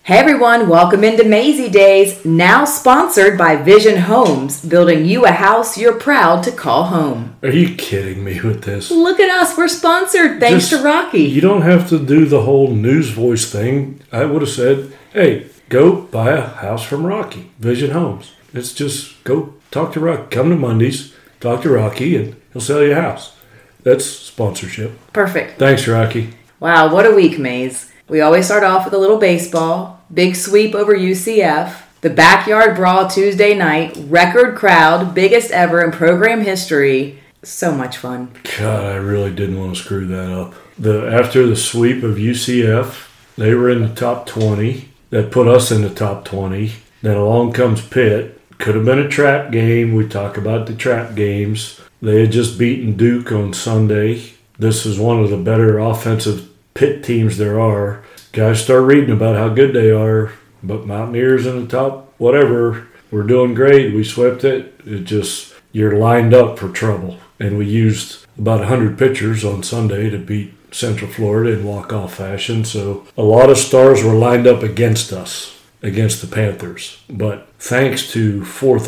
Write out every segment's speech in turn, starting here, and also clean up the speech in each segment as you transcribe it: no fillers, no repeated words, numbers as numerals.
Hey everyone, welcome into Maisie Days, now sponsored by Vision Homes, building you a house you're proud to call home. Are you kidding me with this? Look at us, we're sponsored, thanks to Rocky. You don't have to do the whole news voice thing. I would have said, hey, go buy a house from Rocky, Vision Homes. It's just go talk to Rocky. Come to Mondays, talk to Rocky, and he'll sell you a house. That's sponsorship. Perfect. Thanks, Rocky. Wow, what a week, Maze. We always start off with a little baseball, big sweep over UCF, the backyard brawl Tuesday night, record crowd, biggest ever in program history. So much fun. God, I really didn't want to screw that up. After the sweep of UCF, they were in the top 20. That put us in the top 20. Then along comes Pitt. Could have been a trap game. We talk about the trap games. They had just beaten Duke on Sunday. This is one of the better offensive Pitt teams there are. Guys start reading about how good they are, but Mountaineers in the top, whatever, we're doing great. We swept it. It just, you're lined up for trouble. And we used about 100 pitchers on Sunday to beat Central Florida in walk-off fashion. So a lot of stars were lined up against us, against the Panthers. But thanks to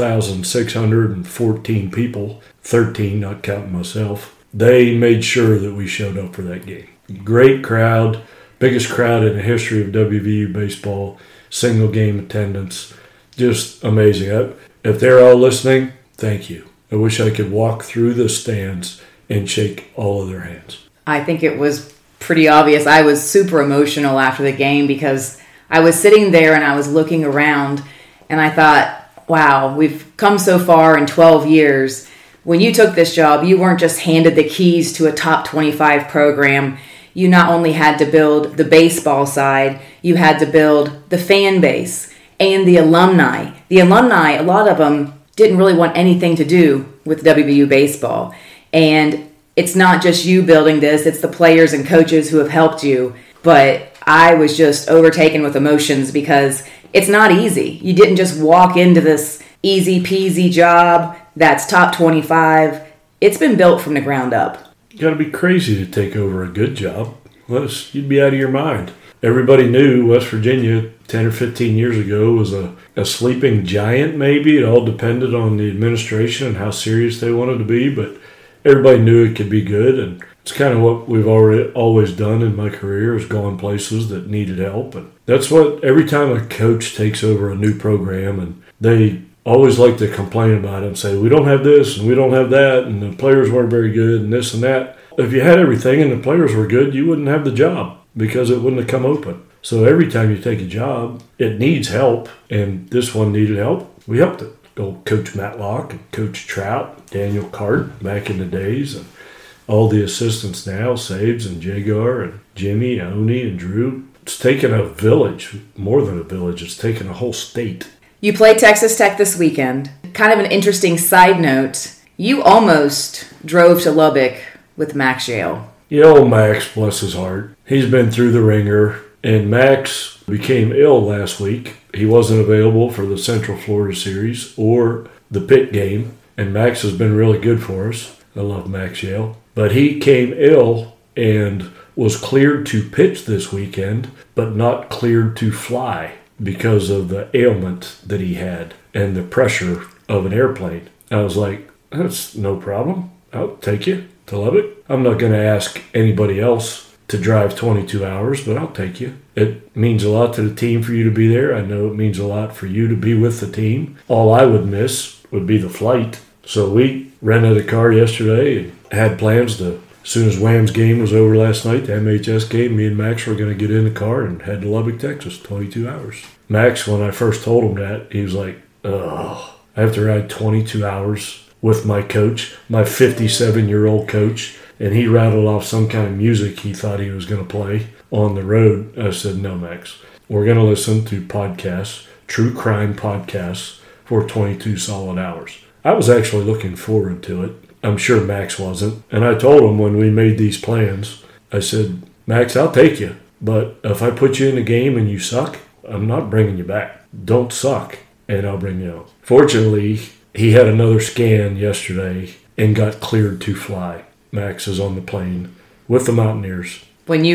4,614 people, 13 not counting myself, they made sure that we showed up for that game. Great crowd, biggest crowd in the history of WVU baseball, single game attendance, just amazing. If they're all listening, thank you. I wish I could walk through the stands and shake all of their hands. I think it was pretty obvious. I was super emotional after the game because I was sitting there and I was looking around and I thought, wow, we've come so far in 12 years. When you took this job, you weren't just handed the keys to a top 25 program. You not only had to build the baseball side, you had to build the fan base and the alumni. The alumni, a lot of them didn't really want anything to do with WVU baseball. And it's not just you building this, it's the players and coaches who have helped you. But I was just overtaken with emotions because it's not easy. You didn't just walk into this easy peasy job that's top 25. It's been built from the ground up. You got to be crazy to take over a good job. You'd be out of your mind. Everybody knew West Virginia 10 or 15 years ago was a sleeping giant, maybe. It all depended on the administration and how serious they wanted to be, but everybody knew it could be good. And it's kind of what we've always done in my career, is gone places that needed help. And that's what, every time a coach takes over a new program, and they always like to complain about it and say, we don't have this and we don't have that, and the players weren't very good and this and that. If you had everything and the players were good, you wouldn't have the job because it wouldn't have come open. So every time you take a job, it needs help, and this one needed help. We helped it. Old Coach Matlock and Coach Trout, Daniel Cart back in the days, and all the assistants now, Sabes and Jagar and Jimmy, Oni and Drew. It's taken a village, more than a village. It's taken a whole state. You played Texas Tech this weekend. Kind of an interesting side note, you almost drove to Lubbock with Max Yale. Yeah, old Max, bless his heart. He's been through the ringer, and Max became ill last week. He wasn't available for the Central Florida series or the Pitt game, and Max has been really good for us. I love Max Yale. But he came ill and was cleared to pitch this weekend, but not cleared to fly, because of the ailment that he had and the pressure of an airplane. I was like, that's no problem. I'll take you to Lubbock. I'm not going to ask anybody else to drive 22 hours, but I'll take you. It means a lot to the team for you to be there. I know it means a lot for you to be with the team. All I would miss would be the flight. So we rented a car yesterday and had plans to, as soon as Wham's game was over last night, the MHS game, me and Max were going to get in the car and head to Lubbock, Texas, 22 hours. Max, when I first told him that, he was like, oh, I have to ride 22 hours with my coach, my 57-year-old coach, and he rattled off some kind of music he thought he was going to play on the road. I said, no, Max, we're going to listen to podcasts, true crime podcasts, for 22 solid hours. I was actually looking forward to it. I'm sure Max wasn't. And I told him when we made these plans, I said, Max, I'll take you. But if I put you in the game and you suck, I'm not bringing you back. Don't suck, and I'll bring you out. Fortunately, he had another scan yesterday and got cleared to fly. Max is on the plane with the Mountaineers. When you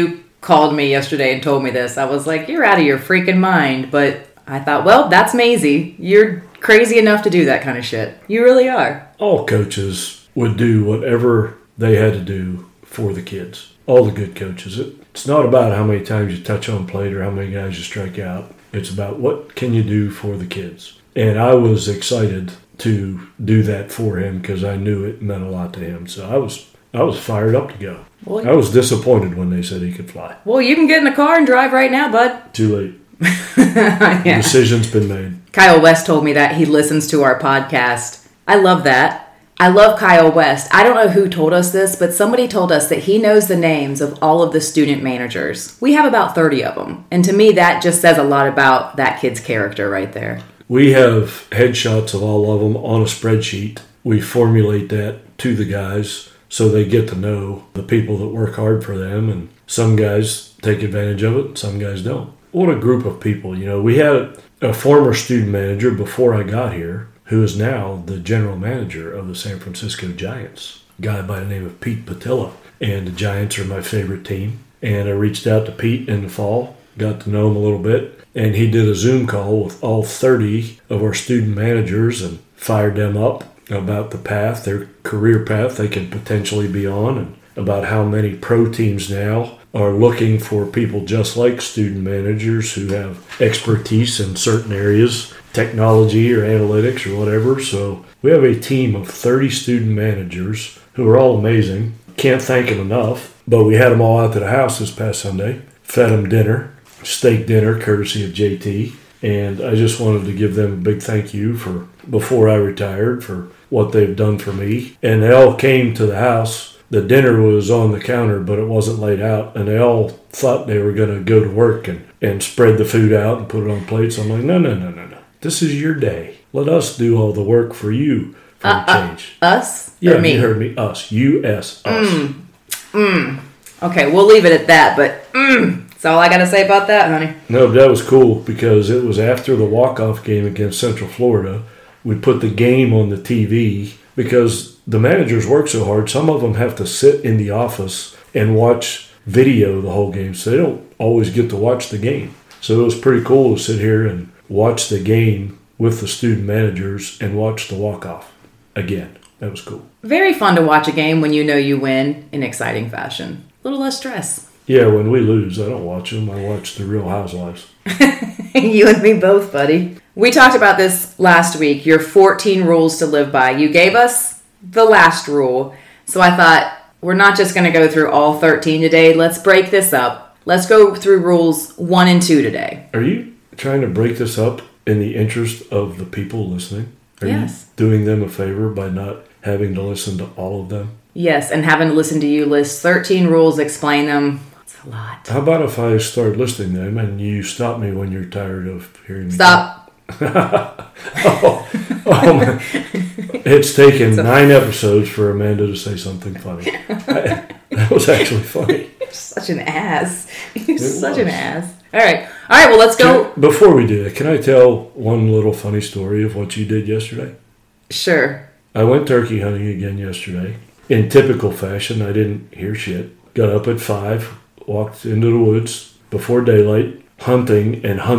called me yesterday and told me this. I was like, you're out of your freaking mind. But I thought, well, that's Maisie. You're crazy enough to do that kind of shit. You really are. All coaches would do whatever they had to do for the kids. All the good coaches. It's not about how many times you touch on plate or how many guys you strike out. It's about what can you do for the kids. And I was excited to do that for him because I knew it meant a lot to him. So I was fired up to go. Well, I was disappointed when they said he could fly. Well, you can get in the car and drive right now, bud. Too late. Yeah. The decision's been made. Kyle West told me that he listens to our podcast. I love that. I love Kyle West. I don't know who told us this, but somebody told us that he knows the names of all of the student managers. We have about 30 of them. And to me, that just says a lot about that kid's character right there. We have headshots of all of them on a spreadsheet. We formulate that to the guys so they get to know the people that work hard for them. And some guys take advantage of it, and some guys don't. What a group of people. You know, we had a former student manager before I got here who is now the general manager of the San Francisco Giants, a guy by the name of Pete Patilla. And the Giants are my favorite team. And I reached out to Pete in the fall, got to know him a little bit, and he did a Zoom call with all 30 of our student managers and fired them up about the path, their career path they could potentially be on, and about how many pro teams now are looking for people just like student managers who have expertise in certain areas, technology or analytics or whatever. So we have a team of 30 student managers who are all amazing. Can't thank them enough. But we had them all out to the house this past Sunday, fed them dinner, steak dinner courtesy of JT. And I just wanted to give them a big thank you for, before I retired, for what they've done for me. And they all came to the house. The dinner was on the counter, but it wasn't laid out. And they all thought they were going to go to work and spread the food out and put it on plates. I'm like, no. This is your day. Let us do all the work for you for a change. Us? Yeah, or me? You heard me. Us. U-S. Us. Okay, we'll leave it at that, but that's all I got to say about that, honey. No, that was cool because it was after the walk-off game against Central Florida. We put the game on the TV because the managers work so hard. Some of them have to sit in the office and watch video the whole game, so they don't always get to watch the game. So it was pretty cool to sit here and watch the game with the student managers and watch the walk-off again. That was cool. Very fun to watch a game when you know you win in exciting fashion. A little less stress. Yeah, when we lose, I don't watch them. I watch The Real Housewives. You and me both, buddy. We talked about this last week, your 14 rules to live by. You gave us the last rule. So I thought, we're not just going to go through all 13 today. Let's break this up. Let's go through rules 1 and 2 today. Are you trying to break this up in the interest of the people listening? Are Yes. you doing them a favor by not having to listen to all of them? Yes, and having to listen to you list 13 rules, explain them. It's a lot. How about if I start listing them and you stop me when you're tired of hearing me? Stop. Oh, man. It's taken 9 episodes for Amanda to say something funny. That was actually funny. You're such an ass. You're such an ass. All right, well, let's go. Before we do that, can I tell one little funny story of what you did yesterday? Sure. I went turkey hunting again yesterday. In typical fashion, I didn't hear shit. Got up at 5, walked into the woods before daylight, hunting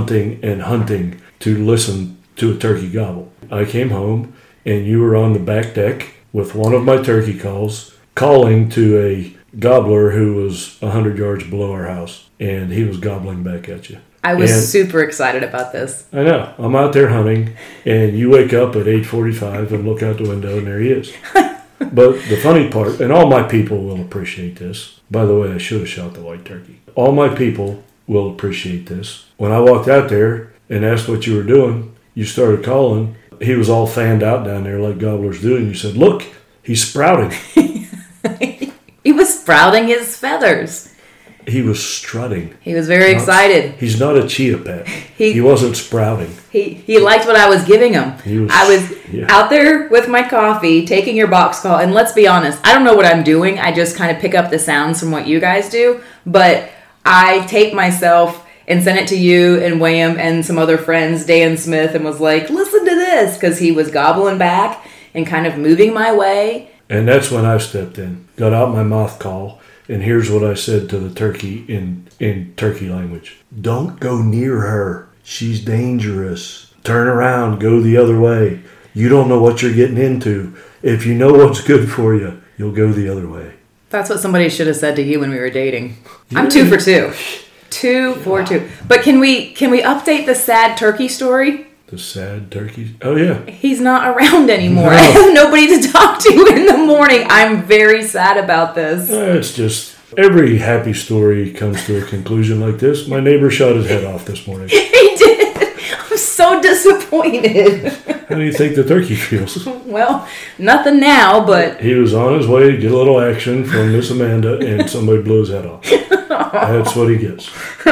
to listen to a turkey gobble. I came home, and you were on the back deck with one of my turkey calls, calling to a gobbler who was 100 yards below our house, and he was gobbling back at you. I was super excited about this. I know. I'm out there hunting, and you wake up at 8:45 and look out the window, and there he is. But the funny part, and all my people will appreciate this. By the way, I should have shot the white turkey. All my people will appreciate this. When I walked out there and asked what you were doing, you started calling. He was all fanned out down there like gobblers do, and you said, "Look, he's sprouting." He was sprouting his feathers. He was strutting. He was very excited. He's not a cheetah pet. He He wasn't sprouting. He liked what I was giving him. I was yeah. out there with my coffee, taking your box call, and let's be honest, I don't know what I'm doing. I just kind of pick up the sounds from what you guys do, but I tape myself and sent it to you and Wham and some other friends, Dan Smith, and was like, listen to this, because he was gobbling back and kind of moving my way. And that's when I stepped in, got out my mouth call, And here's what I said to the turkey in turkey language. Don't go near her. She's dangerous. Turn around. Go the other way. You don't know what you're getting into. If you know what's good for you, you'll go the other way. That's what somebody should have said to you when we were dating. Yeah. I'm 2 for 2. 2 for 2. But can we update the sad turkey story? The sad turkey? Oh, yeah. He's not around anymore. No. I have nobody to talk to in the morning. I'm very sad about this. It's just every happy story comes to a conclusion like this. My neighbor shot his head off this morning. He did. I'm so disappointed. How do you think the turkey feels? Well, nothing now, but... He was on his way to get a little action from Miss Amanda, and somebody blew his head off. That's what he gets.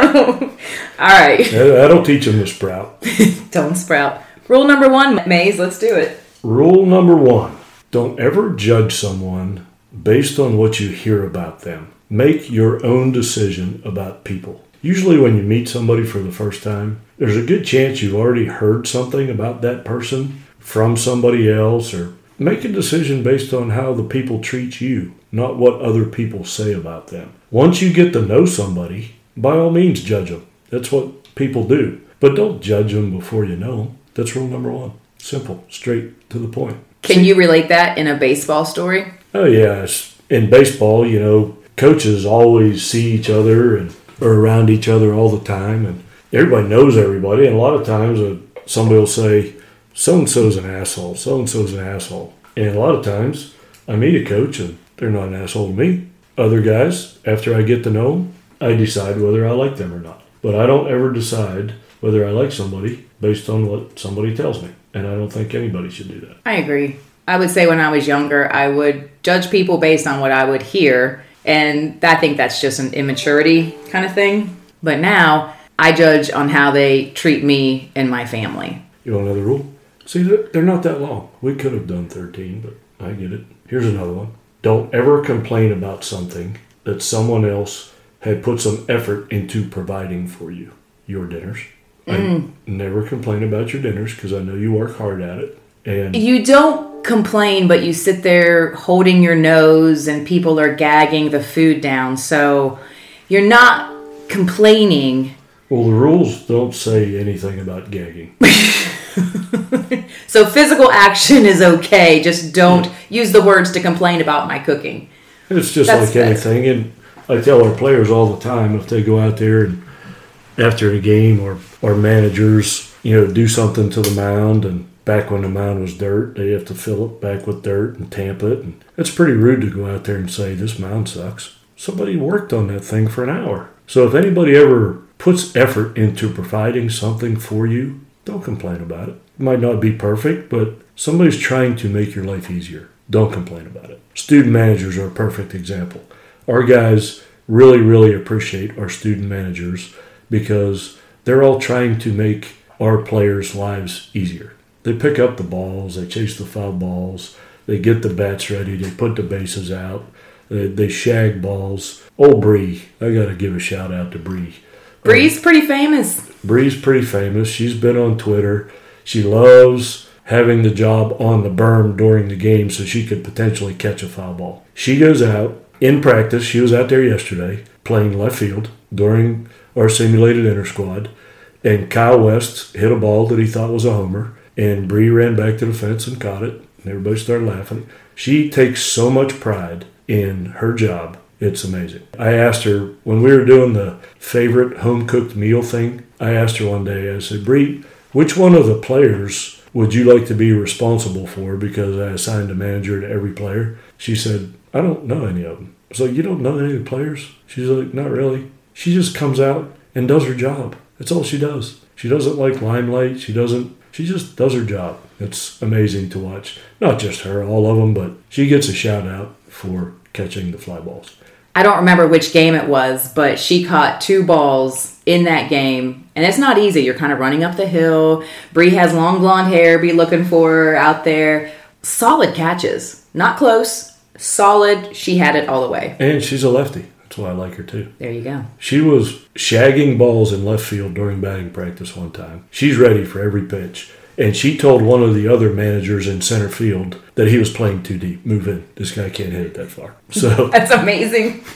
All right. That'll teach him to sprout. Don't sprout. Rule number 1, Maze, let's do it. Rule number 1, don't ever judge someone based on what you hear about them. Make your own decision about people. Usually when you meet somebody for the first time, there's a good chance you've already heard something about that person from somebody else, or make a decision based on how the people treat you, not what other people say about them. Once you get to know somebody, by all means judge them. That's what people do. But don't judge them before you know them. That's rule number 1. Simple, straight to the point. Can you relate that in a baseball story? Oh, yeah. In baseball, coaches always see each other and are around each other all the time, and everybody knows everybody. And a lot of times somebody will say, so-and-so's an asshole, so-and-so's an asshole. And a lot of times I meet a coach and they're not an asshole to me. Other guys, after I get to know them, I decide whether I like them or not. But I don't ever decide whether I like somebody based on what somebody tells me. And I don't think anybody should do that. I agree. I would say when I was younger, I would judge people based on what I would hear. And I think that's just an immaturity kind of thing. But now I judge on how they treat me and my family. You want another rule? See, they're not that long. We could have done 13, but I get it. Here's another one. Don't ever complain about something that someone else had put some effort into providing for you. Your dinners. I never complain about your dinners because I know you work hard at it. And you don't complain, but you sit there holding your nose and people are gagging the food down. So you're not complaining. Well, the rules don't say anything about gagging. So physical action is okay. Just don't use the words to complain about my cooking. It's just like anything. And I tell our players all the time, if they go out there and after a game or managers, do something to the mound, and back when the mound was dirt, they have to fill it back with dirt and tamp it. And it's pretty rude to go out there and say, this mound sucks. Somebody worked on that thing for an hour. So if anybody ever puts effort into providing something for you, don't complain about it. It might not be perfect, but somebody's trying to make your life easier. Don't complain about it. Student managers are a perfect example. Our guys really, really appreciate our student managers because they're all trying to make our players' lives easier. They pick up the balls, they chase the foul balls, they get the bats ready, they put the bases out, they shag balls. Oh, Bree, I got to give a shout out to Bree. Bree's pretty famous. Bree's pretty famous. She's been on Twitter. She loves having the job on the berm during the game so she could potentially catch a foul ball. She goes out in practice. She was out there yesterday playing left field during our simulated inter squad, and Kyle West hit a ball that he thought was a homer, and Bree ran back to the fence and caught it, and everybody started laughing. She takes so much pride in her job. It's amazing. I asked her, when we were doing the favorite home-cooked meal thing, I asked her one day, I said, Bree, which one of the players would you like to be responsible for, because I assigned a manager to every player? She said, I don't know any of them. I was like, you don't know any of the players? She's like, not really. She just comes out and does her job. That's all she does. She doesn't like limelight. She just does her job. It's amazing to watch. Not just her, all of them, but she gets a shout out for catching the fly balls. I don't remember which game it was, but she caught 2 balls in that game. And it's not easy. You're kind of running up the hill. Bree has long blonde hair. Be looking for her out there. Solid catches. Not close. Solid. She had it all the way. And she's a lefty. That's why I like her too. There you go. She was shagging balls in left field during batting practice one time. She's ready for every pitch. And she told one of the other managers in center field that he was playing too deep. Move in. This guy can't hit it that far. So That's amazing.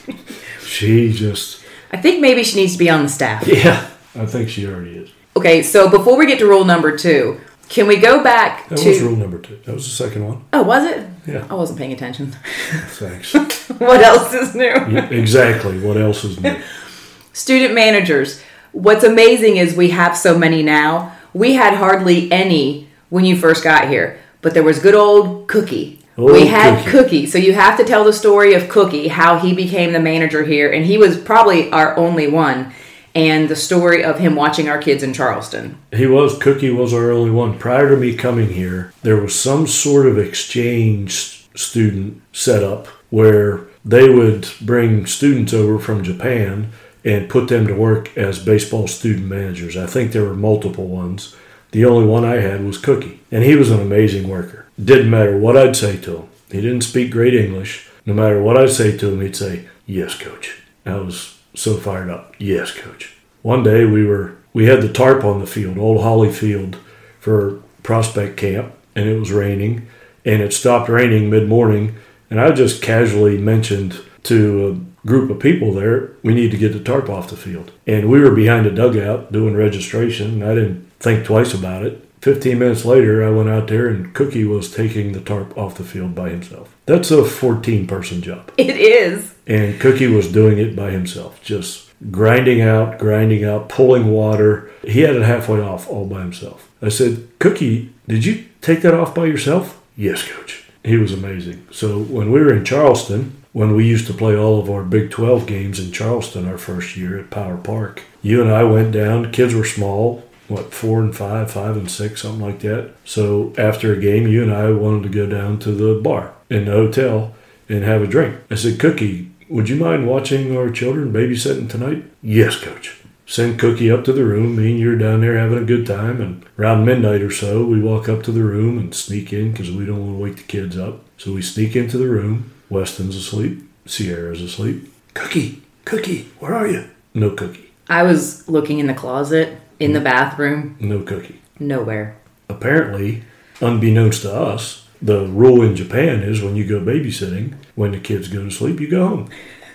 she just... I think maybe she needs to be on the staff. Yeah, I think she already is. Okay, so before we get to rule number 2, can we go back That to... was rule number 2. That was the second one. Oh, was it? Yeah. I wasn't paying attention. Thanks. What else is new? Yeah, exactly. What else is new? Student managers. What's amazing is we have so many now. We had hardly any when you first got here, but there was good old Cookie. We had Cookie. So you have to tell the story of Cookie, how he became the manager here, and he was probably our only one, and the story of him watching our kids in Charleston. Cookie was our only one. Prior to me coming here, there was some sort of exchange student setup where they would bring students over from Japan and put them to work as baseball student managers. I think there were multiple ones. The only one I had was Cookie, and he was an amazing worker. Didn't matter what I'd say to him. He didn't speak great English. No matter what I'd say to him, he'd say, "Yes, coach." I was so fired up. "Yes, coach." One day we had the tarp on the field, Old Holly Field, for prospect camp, and it was raining, and it stopped raining mid-morning, and I just casually mentioned to a group of people there, we need to get the tarp off the field. And we were behind a dugout doing registration, and I didn't think twice about it. 15 minutes later, I went out there, and Cookie was taking the tarp off the field by himself. That's a 14-person job. It is. And Cookie was doing it by himself, just grinding out, pulling water. He had it halfway off all by himself. I said, "Cookie, did you take that off by yourself?" "Yes, coach." He was amazing. So when we were in Charleston, when we used to play all of our Big 12 games in Charleston our first year at Power Park, you and I went down. Kids were small, 4 and 5, 5 and 6, something like that. So after a game, you and I wanted to go down to the bar in the hotel and have a drink. I said, "Cookie, would you mind watching our children babysitting tonight?" "Yes, coach." Send Cookie up to the room. Me and you are down there having a good time. And around midnight or so, we walk up to the room and sneak in because we don't want to wake the kids up. So we sneak into the room. Weston's asleep. Sierra's asleep. "Cookie, where are you?" No Cookie. I was looking in the closet, in the bathroom. No Cookie. Nowhere. Apparently, unbeknownst to us, the rule in Japan is when you go babysitting, when the kids go to sleep, you go home.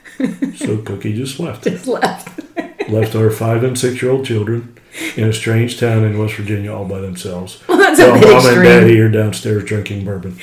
So Cookie just left. Left our 5 and 6-year-old children in a strange town in West Virginia all by themselves. Well, that's a bit Mom extreme. and Daddy are downstairs drinking bourbon.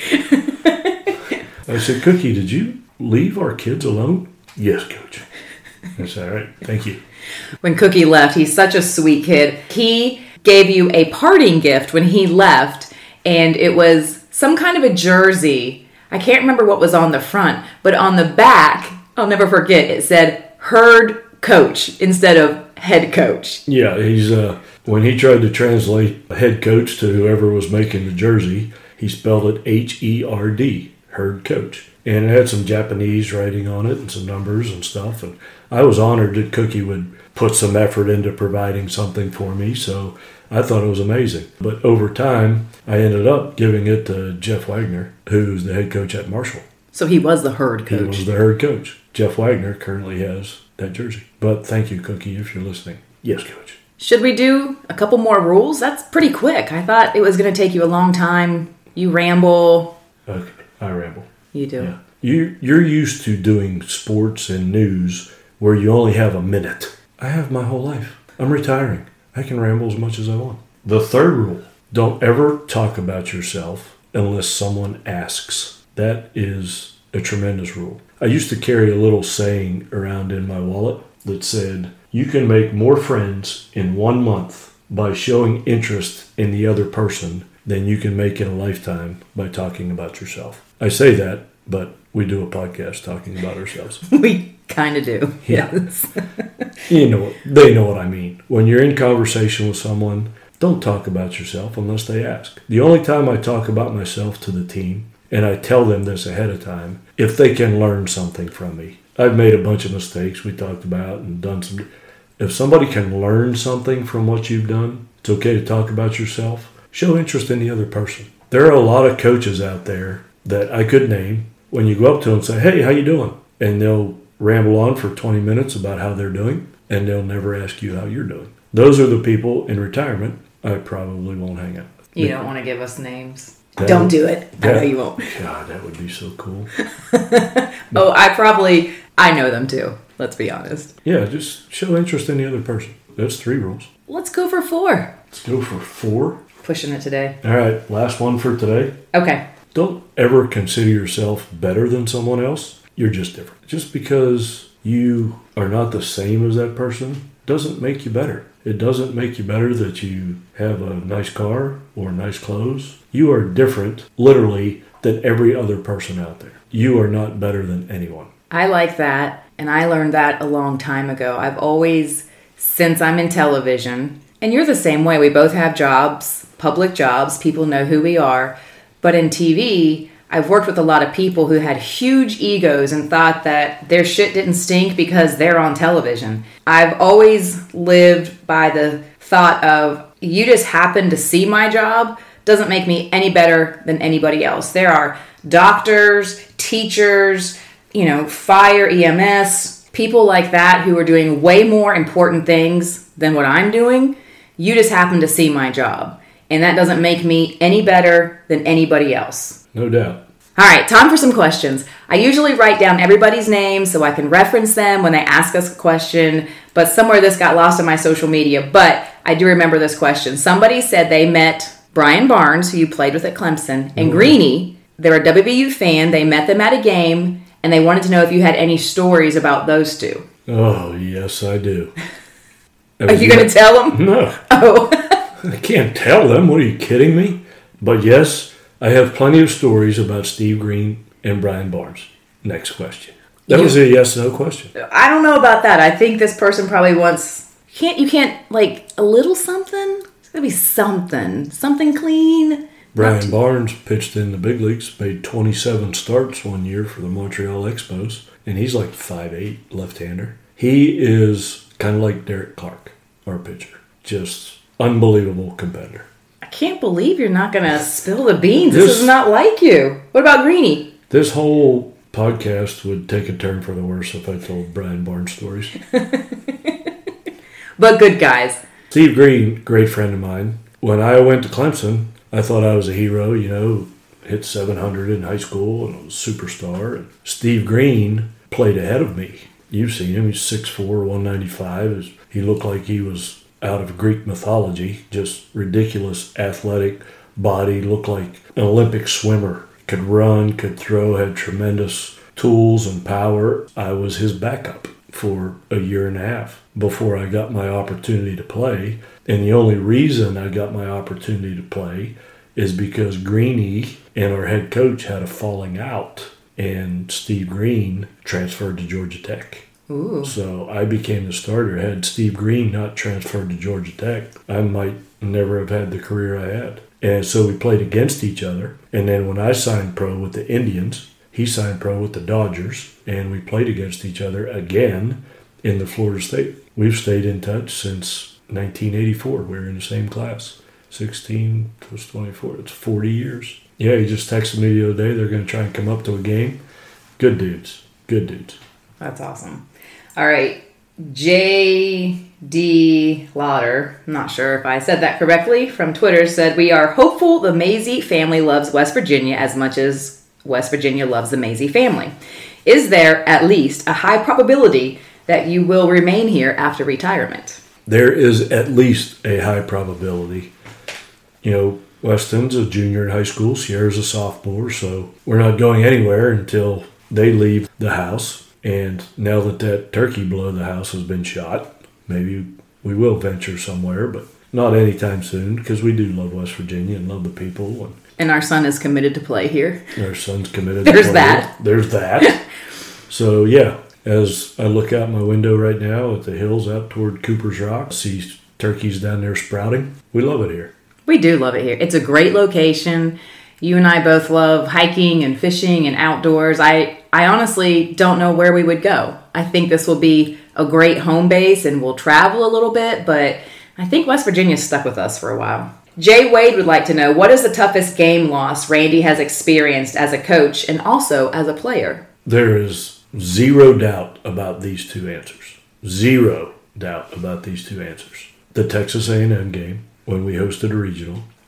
I said, "Cookie, did you leave our kids alone?" "Yes, coach." I said, "All right, thank you." When Cookie left, he's such a sweet kid. He gave you a parting gift when he left, and it was some kind of a jersey. I can't remember what was on the front, but on the back, I'll never forget, it said herd coach instead of head coach. Yeah, he's when he tried to translate head coach to whoever was making the jersey, he spelled it H-E-R-D, herd coach. And it had some Japanese writing on it and some numbers and stuff. And I was honored that Cookie would put some effort into providing something for me, so I thought it was amazing. But over time, I ended up giving it to Jeff Wagner, who's the head coach at Marshall. So he was the herd coach. He was the herd coach. Jeff Wagner currently has that jersey. But thank you, Cookie, if you're listening. Yes, coach. Should we do a couple more rules? That's pretty quick. I thought it was going to take you a long time. You ramble. Okay, I ramble. You do. Yeah. You're used to doing sports and news where you only have a minute. I have my whole life. I'm retiring. I can ramble as much as I want. The third rule, don't ever talk about yourself unless someone asks. That is a tremendous rule. I used to carry a little saying around in my wallet that said, "You can make more friends in 1 month by showing interest in the other person than you can make in a lifetime by talking about yourself." I say that, but we do a podcast talking about ourselves. We kind of do. Yeah. Yes. They know what I mean. When you're in conversation with someone, don't talk about yourself unless they ask. The only time I talk about myself to the team, and I tell them this ahead of time, if they can learn something from me. I've made a bunch of mistakes we talked about and done some. If somebody can learn something from what you've done, it's okay to talk about yourself. Show interest in the other person. There are a lot of coaches out there that I could name. When you go up to them and say, "Hey, how you doing?" And they'll ramble on for 20 minutes about how they're doing, and they'll never ask you how you're doing. Those are the people in retirement I probably won't hang out with. You don't want to give us names. Don't do it. I know you won't. God, that would be so cool. I know them too. Let's be honest. Yeah, just show interest in the other person. That's 3 rules. Let's go for 4. Let's go for 4. Pushing it today. All right, last one for today. Okay. Don't ever consider yourself better than someone else. You're just different. Just because you are not the same as that person doesn't make you better. It doesn't make you better that you have a nice car or nice clothes. You are different, literally, than every other person out there. You are not better than anyone. I like that, and I learned that a long time ago. I've always, since I'm in television, and you're the same way, we both have jobs, public jobs, people know who we are, but in TV, I've worked with a lot of people who had huge egos and thought that their shit didn't stink because they're on television. I've always lived by the thought of, you just happen to see my job doesn't make me any better than anybody else. There are doctors, teachers, fire, EMS, people like that who are doing way more important things than what I'm doing. You just happen to see my job. And that doesn't make me any better than anybody else. No doubt. All right, time for some questions. I usually write down everybody's name so I can reference them when they ask us a question, but somewhere this got lost on my social media. But I do remember this question. Somebody said they met Brian Barnes, who you played with at Clemson, and Greeny. They're a WVU fan. They met them at a game, and they wanted to know if you had any stories about those two. Oh, yes, I do. Are you going to tell them? No. Oh. I can't tell them. What, are you kidding me? But yes, I have plenty of stories about Steve Green and Brian Barnes. Next question. That was a yes/no question. I don't know about that. I think this person probably wants... You can't, like, a little something? It's got to be something. Something clean. Brian Barnes pitched in the big leagues, made 27 starts one year for the Montreal Expos, and he's like 5'8", left-hander. He is kind of like Derek Clark, our pitcher. Just unbelievable competitor. I can't believe you're not going to spill the beans. This is not like you. What about Greeny? This whole podcast would take a turn for the worse if I told Brian Barnes stories. But good guys. Steve Green, great friend of mine. When I went to Clemson, I thought I was a hero, hit 700 in high school and was a superstar. And Steve Green played ahead of me. You've seen him. He's 6'4", 195. He looked like he was out of Greek mythology, just ridiculous athletic body, looked like an Olympic swimmer, could run, could throw, had tremendous tools and power. I was his backup for a year and a half before I got my opportunity to play. And the only reason I got my opportunity to play is because Greeny and our head coach had a falling out, and Steve Green transferred to Georgia Tech. Ooh. So I became the starter. Had Steve Green not transferred to Georgia Tech, I might never have had the career I had. And so we played against each other. And then when I signed pro with the Indians, he signed pro with the Dodgers, and we played against each other again in the Florida State. We've stayed in touch since 1984. We were in the same class. 16 plus 24. It's 40 years. Yeah, he just texted me the other day. They're going to try and come up to a game. Good dudes. Good dudes. That's awesome. All right, J.D. Lauder, I'm not sure if I said that correctly, from Twitter said, we are hopeful the Mazey family loves West Virginia as much as West Virginia loves the Mazey family. Is there at least a high probability that you will remain here after retirement? There is at least a high probability. Weston's a junior in high school, Sierra's a sophomore, so we're not going anywhere until they leave the house. And now that turkey below the house has been shot, maybe we will venture somewhere, but not anytime soon, because we do love West Virginia and love the people. And our son is committed to play here. Our son's committed to play here. There's that. So, yeah, as I look out my window right now at the hills out toward Cooper's Rock, see turkeys down there sprouting. We love it here. We do love it here. It's a great location. You and I both love hiking and fishing and outdoors. I honestly don't know where we would go. I think this will be a great home base and we'll travel a little bit, but I think West Virginia's stuck with us for a while. Jay Wade would like to know, what is the toughest game loss Randy has experienced as a coach and also as a player? There is zero doubt about these two answers. Zero doubt about these two answers. The Texas A&M game, when we hosted a regional,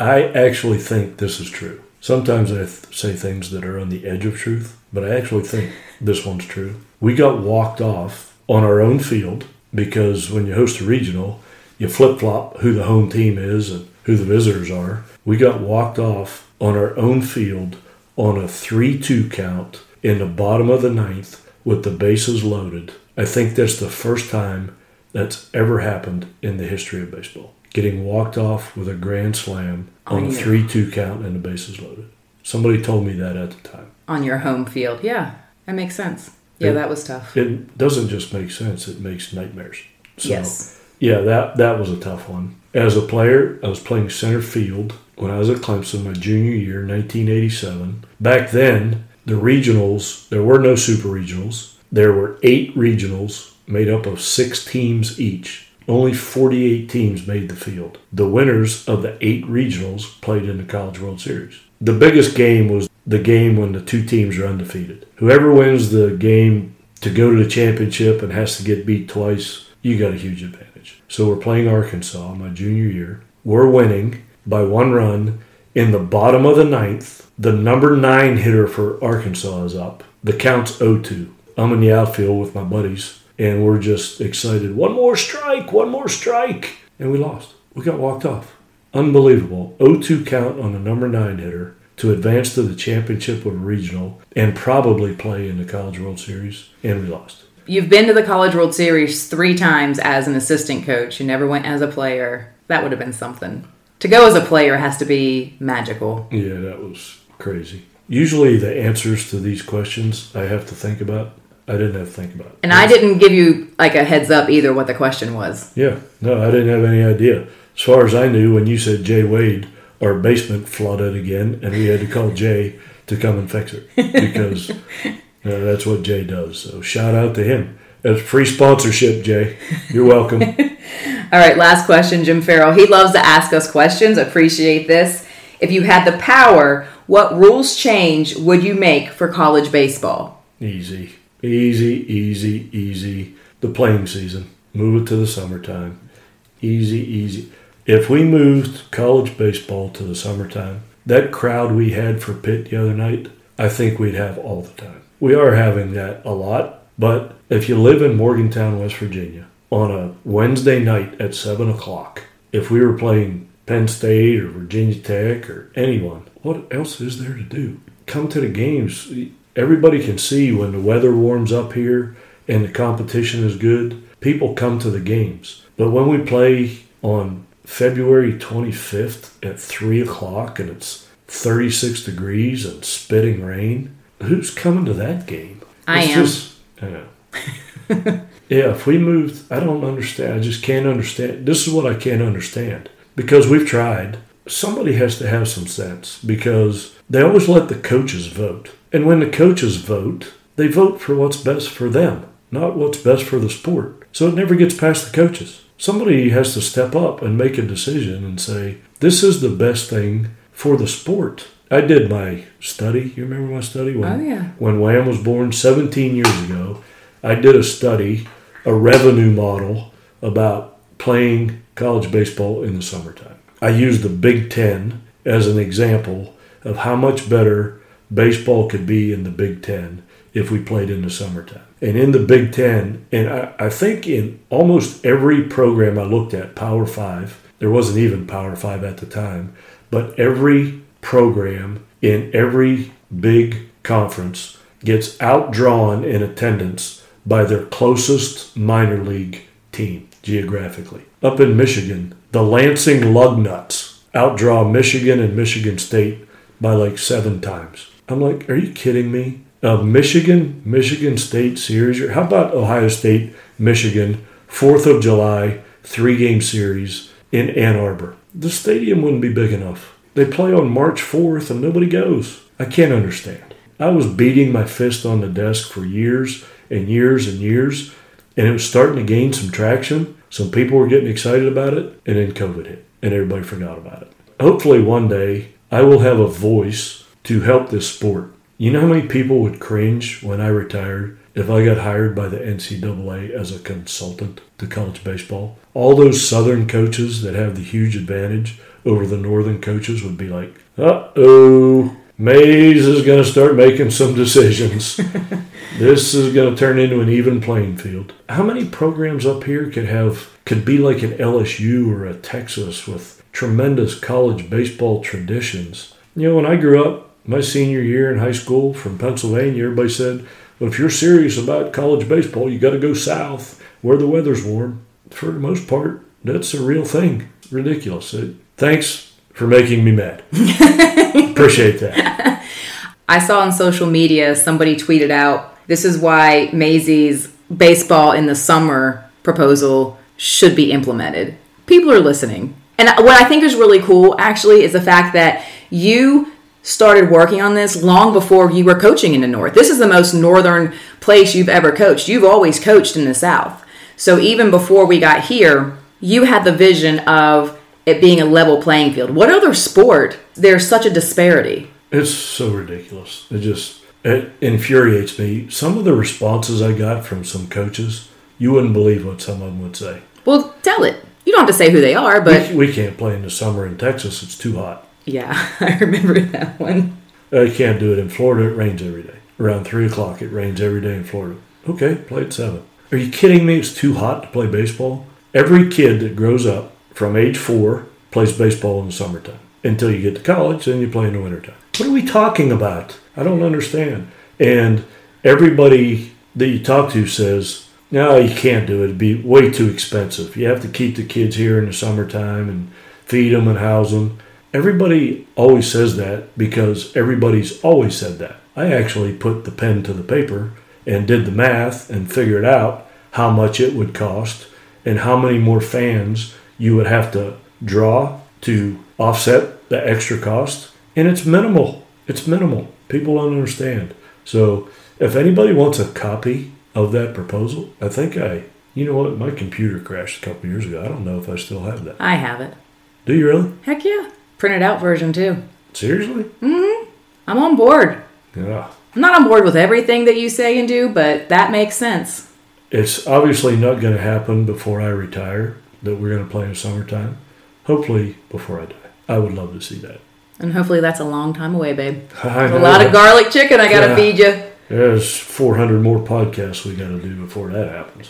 I actually think this is true. Sometimes I say things that are on the edge of truth, but I actually think this one's true. We got walked off on our own field because when you host a regional, you flip-flop who the home team is and who the visitors are. We got walked off on our own field on a 3-2 count in the bottom of the ninth with the bases loaded. I think that's the first time that's ever happened in the history of baseball. Getting walked off with a grand slam on a 3-2 count and the bases loaded. Somebody told me that at the time. On your home field. Yeah, that makes sense. Yeah, that was tough. It doesn't just make sense, it makes nightmares. So, yes. Yeah, that was a tough one. As a player, I was playing center field when I was at Clemson my junior year, 1987. Back then, the regionals, there were no super regionals. There were 8 regionals made up of 6 teams each. Only 48 teams made the field. The winners of the 8 regionals played in the College World Series. The biggest game was the game when the 2 teams are undefeated. Whoever wins the game to go to the championship and has to get beat twice, you got a huge advantage. So we're playing Arkansas my junior year. We're winning by 1 run in the bottom of the ninth. The number 9 hitter for Arkansas is up. The count's 0-2. I'm in the outfield with my buddies, and we're just excited. One more strike. And we lost. We got walked off. Unbelievable. 0-2 count on the number 9 hitter to advance to the championship of a regional and probably play in the College World Series, and we lost. You've been to the College World Series 3 times as an assistant coach. You never went as a player. That would have been something. To go as a player has to be magical. Yeah, that was crazy. Usually the answers to these questions I have to think about. I didn't have to think about it. And I didn't give you like a heads up either what the question was. Yeah, no, I didn't have any idea. As far as I knew, when you said Jay Wade, our basement flooded again, and we had to call Jay to come and fix it because that's what Jay does. So shout out to him. That's free sponsorship, Jay. You're welcome. All right, last question, Jim Farrell. He loves to ask us questions. Appreciate this. If you had the power, what rules change would you make for college baseball? Easy. The playing season. Move it to the summertime. Easy. If we moved college baseball to the summertime, that crowd we had for Pitt the other night, I think we'd have all the time. We are having that a lot, but if you live in Morgantown, West Virginia, on a Wednesday night at 7 o'clock, if we were playing Penn State or Virginia Tech or anyone, what else is there to do? Come to the games. Everybody can see when the weather warms up here and the competition is good, people come to the games. But when we play on February 25th at 3 o'clock and it's 36 degrees and spitting rain, who's coming to that game? I am. Yeah, if we moved, I don't understand. I just can't understand. This is what I can't understand. Because we've tried. Somebody has to have some sense because they always let the coaches vote. And when the coaches vote, they vote for what's best for them, not what's best for the sport. So it never gets past the coaches. Somebody has to step up and make a decision and say, this is the best thing for the sport. I did my study. You remember my study? When Wham was born 17 years ago, I did a study, a revenue model about playing college baseball in the summertime. I used the Big Ten as an example of how much better baseball could be in the Big Ten if we played in the summertime. And in the Big Ten, and I think in almost every program I looked at, Power 5, there wasn't even Power 5 at the time, but every program in every big conference gets outdrawn in attendance by their closest minor league team geographically. Up in Michigan, the Lansing Lugnuts outdraw Michigan and Michigan State by like 7 times. I'm like, are you kidding me? Michigan State series. How about Ohio State, Michigan, 4th of July, 3-game series in Ann Arbor? The stadium wouldn't be big enough. They play on March 4th and nobody goes. I can't understand. I was beating my fist on the desk for years and years and years, and it was starting to gain some traction. Some people were getting excited about it, and then COVID hit, and everybody forgot about it. Hopefully one day I will have a voice to help this sport. You know how many people would cringe when I retired if I got hired by the NCAA as a consultant to college baseball? All those Southern coaches that have the huge advantage over the Northern coaches would be like, uh-oh, Mays is going to start making some decisions. This is going to turn into an even playing field. How many programs up here could be like an LSU or a Texas with tremendous college baseball traditions? You know, when I grew up, my senior year in high school from Pennsylvania, everybody said, well, if you're serious about college baseball, you got to go south where the weather's warm. For the most part, that's a real thing. Ridiculous. Thanks for making me mad. Appreciate that. I saw on social media somebody tweeted out, this is why Maisie's baseball in the summer proposal should be implemented. People are listening. And what I think is really cool, actually, is the fact that you started working on this long before you were coaching in the North. This is the most northern place you've ever coached. You've always coached in the South. So even before we got here, you had the vision of it being a level playing field. What other sport, there's such a disparity? It's so ridiculous. It infuriates me. Some of the responses I got from some coaches, you wouldn't believe what some of them would say. Well, tell it. You don't have to say who they are, but... We can't play in the summer in Texas. It's too hot. Yeah, I remember that one. I can't do it in Florida. It rains every day. Around 3 o'clock, it rains every day in Florida. Okay, play at 7. Are you kidding me? It's too hot to play baseball? Every kid that grows up from age 4 plays baseball in the summertime. Until you get to college, then you play in the wintertime. What are we talking about? I don't understand. And everybody that you talk to says, no, you can't do it. It'd be way too expensive. You have to keep the kids here in the summertime and feed them and house them. Everybody always says that because everybody's always said that. I actually put the pen to the paper and did the math and figured out how much it would cost and how many more fans you would have to draw to offset the extra cost. And it's minimal. It's minimal. People don't understand. So if anybody wants a copy of that proposal, you know what? My computer crashed a couple years ago. I don't know if I still have that. I have it. Do you really? Heck yeah. Printed out version too. Seriously? Mm-hmm. I'm on board. Yeah. I'm not on board with everything that you say and do, but that makes sense. It's obviously not going to happen before I retire, that we're going to play in the summertime. Hopefully before I die. I would love to see that. And hopefully that's a long time away, babe. I know. A lot of garlic chicken I got to feed you. There's 400 more podcasts we got to do before that happens.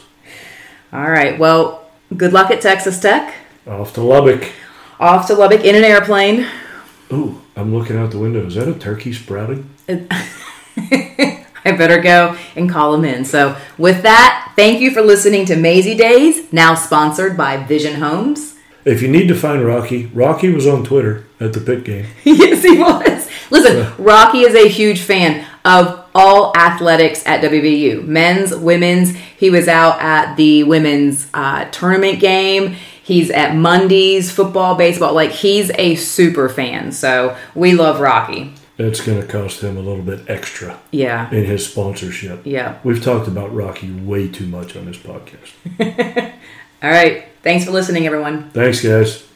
All right. Well, good luck at Texas Tech. Off to Lubbock. Off to Lubbock in an airplane. Ooh, I'm looking out the window. Is that a turkey sprouting? I better go and call him in. So with that, thank you for listening to Maisie Days, now sponsored by Vision Homes. If you need to find Rocky was on Twitter at the Pitt game. Yes, he was. Listen, Rocky is a huge fan of all athletics at WVU. Men's, women's. He was out at the women's tournament game. He's at Monday's football, baseball. Like, he's a super fan. So we love Rocky. It's going to cost him a little bit extra. Yeah. In his sponsorship. Yeah. We've talked about Rocky way too much on this podcast. All right. Thanks for listening, everyone. Thanks, guys.